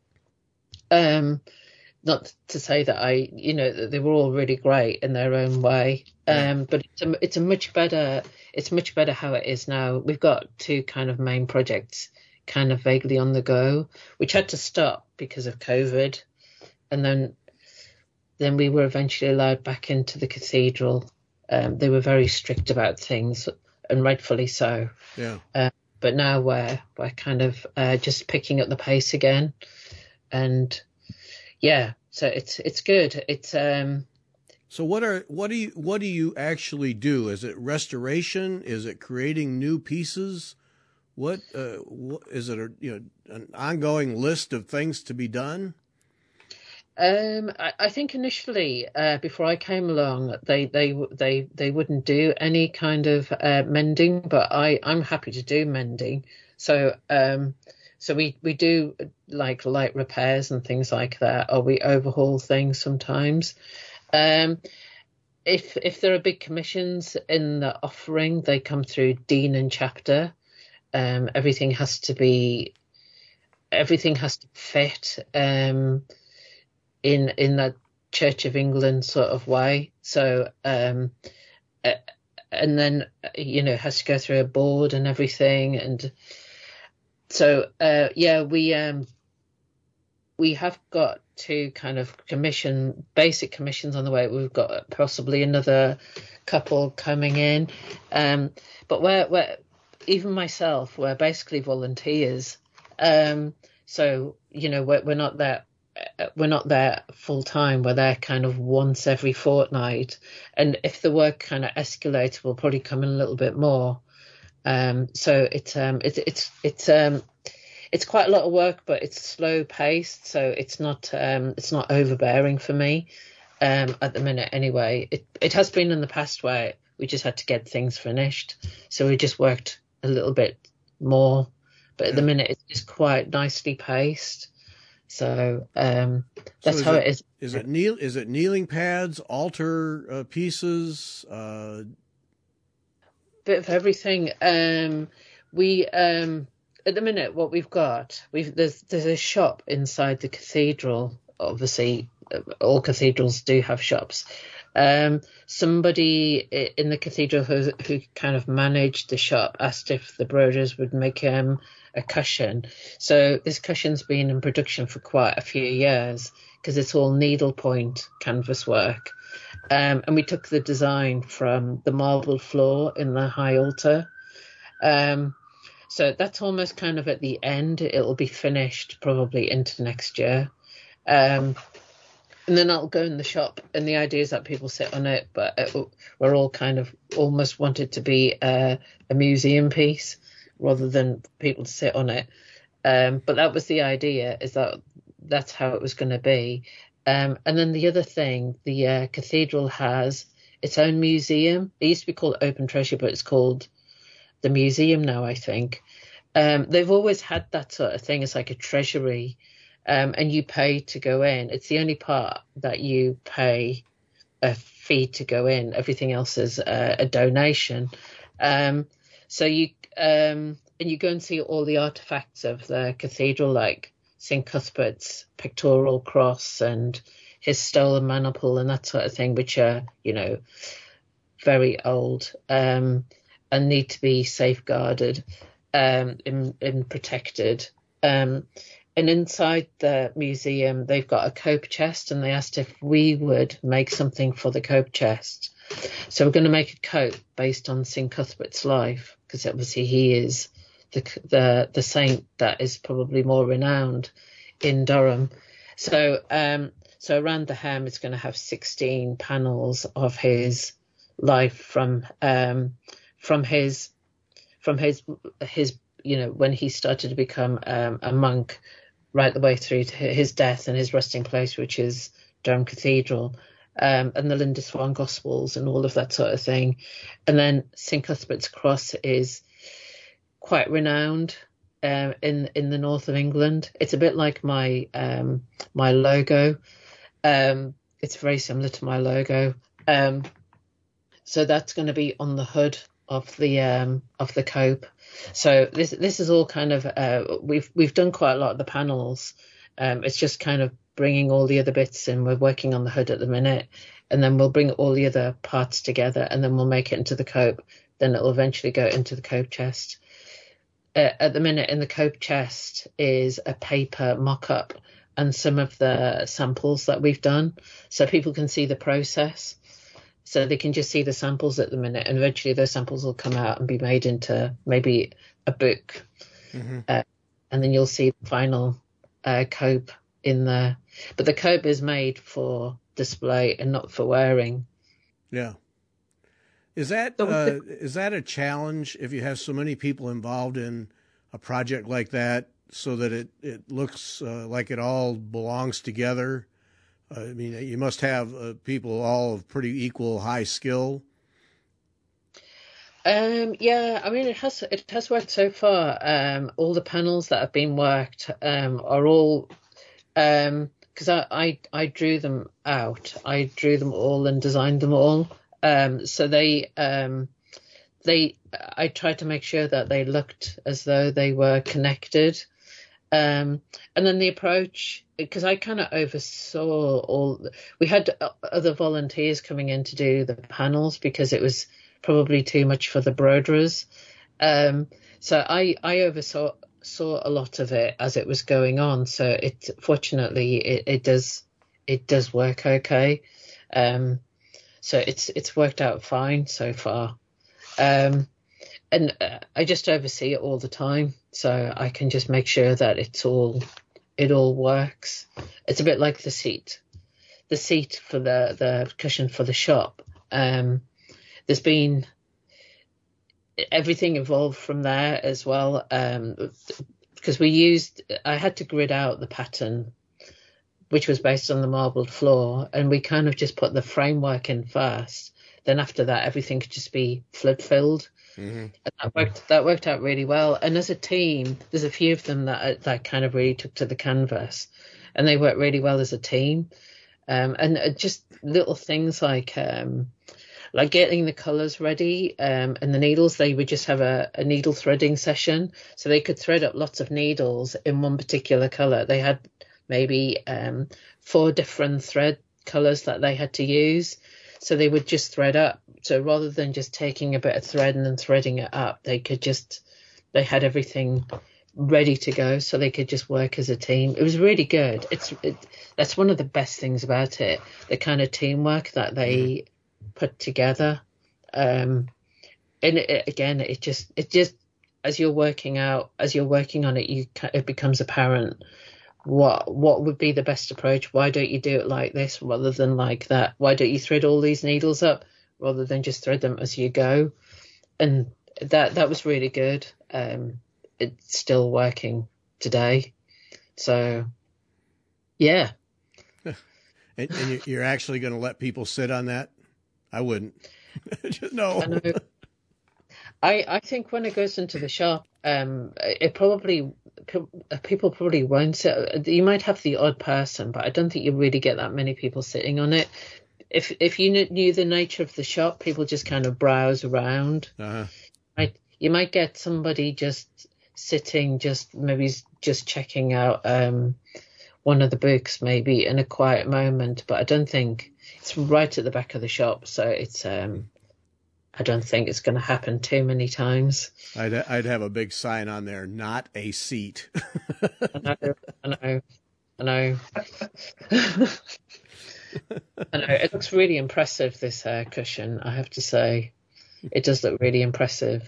B: Not to say that they were all really great in their own way, but it's much better how it is now. We've got two kind of main projects kind of vaguely on the go, which had to stop because of COVID, and then we were eventually allowed back into the cathedral. They were very strict about things, and rightfully so.
A: Yeah.
B: But now we're kind of just picking up the pace again, and yeah, so it's good. It's
A: So what do you actually do? Is it restoration? Is it creating new pieces? What is it? An ongoing list of things to be done?
B: I think initially, before I came along, they wouldn't do any kind of mending, but I'm happy to do mending. So we do like light repairs and things like that, or we overhaul things sometimes. If there are big commissions in the offering, they come through dean and chapter. Everything has to fit in that Church of England sort of way. So and then it has to go through a board and everything, and so we have got to kind of basic commissions on the way. We've got possibly another couple coming in, but we're even myself, we're basically volunteers. So we're not there full time. We're there kind of once every fortnight, and if the work kind of escalates, we'll probably come in a little bit more. So it's quite a lot of work, but it's slow paced, so it's not overbearing for me at the minute. Anyway, it has been in the past where we just had to get things finished, so we just worked a little bit more. But at the minute, it's just quite nicely paced. So that's how it is.
A: Is it kneeling pads, altar pieces?
B: Bit of everything. We at the minute, what we've got, there's a shop inside the cathedral. Obviously, all cathedrals do have shops. Somebody in the cathedral who kind of managed the shop asked if the Broders would make a cushion. So this cushion's been in production for quite a few years because it's all needlepoint canvas work. And we took the design from the marble floor in the high altar. So that's almost kind of at the end. It'll be finished probably into next year. And then I'll go in the shop, and the idea is that people sit on it, but we're all kind of almost wanted to be a museum piece rather than people to sit on it. But that was the idea, is that's how it was going to be. And then the other thing, the cathedral has its own museum. It used to be called Open Treasure, but it's called the museum now, I think. They've always had that sort of thing. It's like a treasury, and you pay to go in. It's the only part that you pay a fee to go in. Everything else is a donation. So you and you go and see all the artifacts of the cathedral, like St. Cuthbert's pictorial cross and his stolen maniple and that sort of thing, which are, very old and need to be safeguarded and protected. And inside the museum, they've got a cope chest, and they asked if we would make something for the cope chest. So we're going to make a cope based on St. Cuthbert's life, because obviously he is the saint that is probably more renowned in Durham. So around the hem, it's going to have 16 panels of his life from his when he started to become a monk, right the way through to his death and his resting place, which is Durham Cathedral, and the Lindisfarne Gospels and all of that sort of thing. And then St. Cuthbert's Cross is quite renowned in the north of England. It's a bit like my logo. It's very similar to my logo. So that's going to be on the hood of the cope. So this is all kind of we've done quite a lot of the panels. It's just kind of bringing all the other bits in. We're working on the hood at the minute, and then we'll bring all the other parts together, and then we'll make it into the cope. Then it'll eventually go into the cope chest. At the minute, in the cope chest is a paper mock-up and some of the samples that we've done, so people can see the process. So they can just see the samples at the minute, and eventually those samples will come out and be made into maybe a book. Mm-hmm. And then you'll see the final cope in there. But the cope is made for display and not for wearing.
A: Yeah. Is that a challenge if you have so many people involved in a project like that so that it looks like it all belongs together? I mean, you must have people all of pretty equal high skill.
B: Yeah, I mean, it has worked so far. All the panels that have been worked are all because I drew them out. I drew them all and designed them all. So I tried to make sure that they looked as though they were connected. And then the approach, because I kind of oversaw we had other volunteers coming in to do the panels because it was probably too much for the broderers. So I oversaw a lot of it as it was going on. So fortunately it does work okay. So it's worked out fine so far. And I just oversee it all the time, so I can just make sure that it all works. It's a bit like the seat for the cushion for the shop. There's been everything evolved from there as well, because I had to grid out the pattern, which was based on the marbled floor, and we kind of just put the framework in first. Then after that, everything could just be flood filled. Mm-hmm. And that worked out really well. And as a team, there's a few of them that kind of really took to the canvas, and they worked really well as a team. And just little things like getting the colours ready, and the needles. They would just have a needle threading session, so they could thread up lots of needles in one particular colour. They had maybe 4 different thread colours that they had to use. So they would just thread up. So rather than just taking a bit of thread and then threading it up, they had everything ready to go, so they could just work as a team. It was really good. That's one of the best things about it, the kind of teamwork that they put together. And it just as you're working on it, it becomes apparent what would be the best approach. Why don't you do it like this rather than like that? Why don't you thread all these needles up rather than just thread them as you go? And that was really good. It's still working today. So, yeah.
A: And you're actually going to let people sit on that? I wouldn't. Just no.
B: I know. I think when it goes into the shop, people probably won't sit. You might have the odd person, but I don't think you really get that many people sitting on it. If you knew the nature of the shop, people just kind of browse around. Uh-huh. You might get somebody just sitting, maybe just checking out one of the books, maybe in a quiet moment. But I don't think it's right at the back of the shop, so it's. I don't think it's going to happen too many times.
A: I'd have a big sign on there, not a seat.
B: I know. I know. It looks really impressive, this cushion, I have to say. It does look really impressive.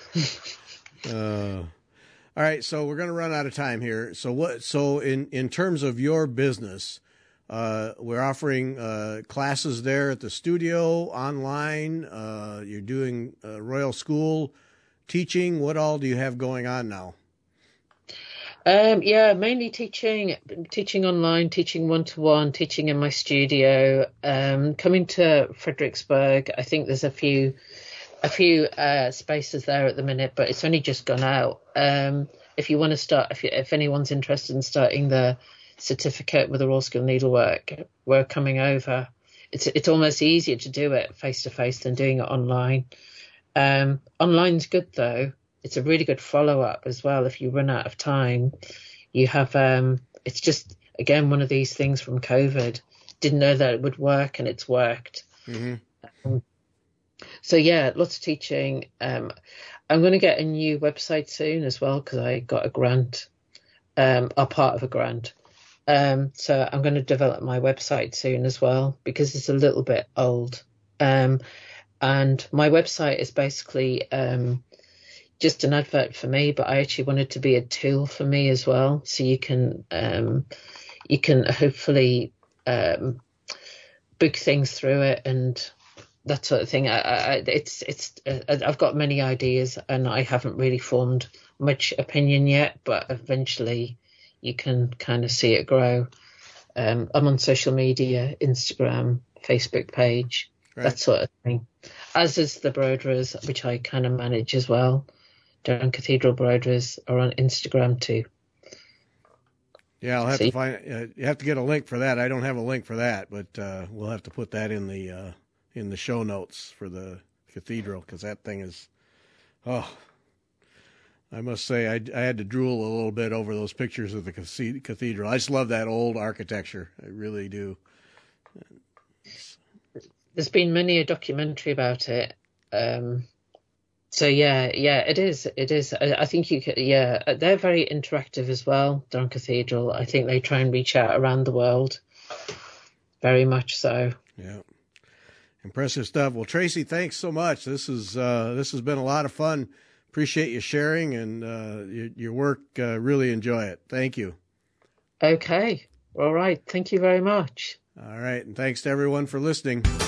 A: All right, so we're going to run out of time here. So in terms of your business, we're offering classes there at the studio, online. You're doing Royal School teaching. What all do you have going on now?
B: Mainly teaching online, teaching one-to-one, teaching in my studio. Coming to Fredericksburg, I think there's a few spaces there at the minute, but it's only just gone out. If you want to start, if anyone's interested in starting the certificate with the Royal School of Needlework, we're coming over. It's almost easier to do it face to face than doing it online. Online's good though. It's a really good follow up as well. If you run out of time, you have. It's just again one of these things from COVID. Didn't know that it would work, and it's worked. Mm-hmm. So yeah, lots of teaching. I'm going to get a new website soon as well because I got a grant, or part of a grant. So I'm going to develop my website soon as well because it's a little bit old. And my website is basically just an advert for me, but I actually want it to be a tool for me as well. So you can hopefully book things through it and that sort of thing. I've got many ideas and I haven't really formed much opinion yet, but eventually you can kind of see it grow. I'm on social media, Instagram, Facebook page, that sort of thing. As is the Broderers, which I kind of manage as well. Durham Cathedral Broderers are on Instagram too.
A: Yeah, I'll have to find. You have to get a link for that. I don't have a link for that, but we'll have to put that in the show notes for the cathedral, because that thing is. Oh, I must say I had to drool a little bit over those pictures of the cathedral. I just love that old architecture. I really do.
B: There's been many a documentary about it. So yeah, it is. I think you could. Yeah, they're very interactive as well. Durham Cathedral. I think they try and reach out around the world. Very much so.
A: Yeah, impressive stuff. Well, Tracy, thanks so much. This has been a lot of fun. Appreciate you sharing and your work. Really enjoy it. Thank you.
B: Okay. All right. Thank you very much.
A: All right, and thanks to everyone for listening.